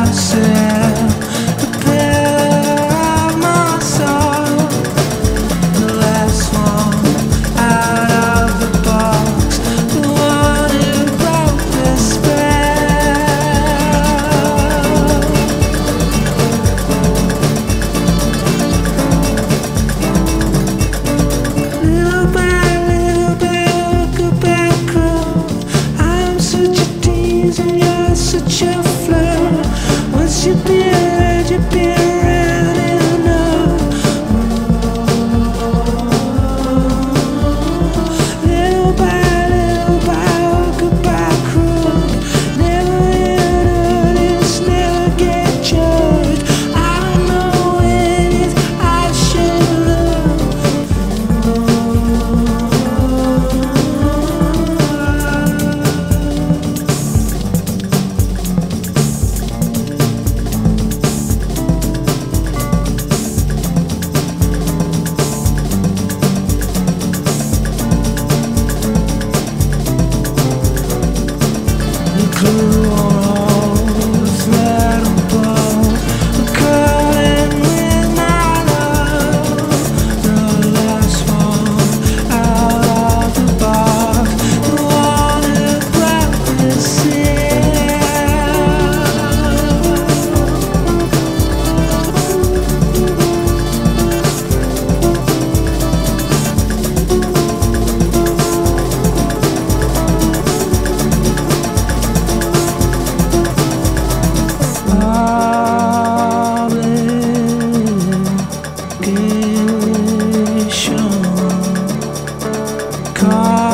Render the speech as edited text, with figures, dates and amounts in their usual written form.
myself, prepare myself. The last one out of the box, the one who broke the spell. Little by little, goodbye cruel. I'm such a tease and you're such a flirt. Once you've been around enough. Little by goodbye cruel. Never notice, never get judged. I don't know when it's I should love. The clue on all the metal balls, the curling with my love. The last one out of the box, the one who broke the obligation.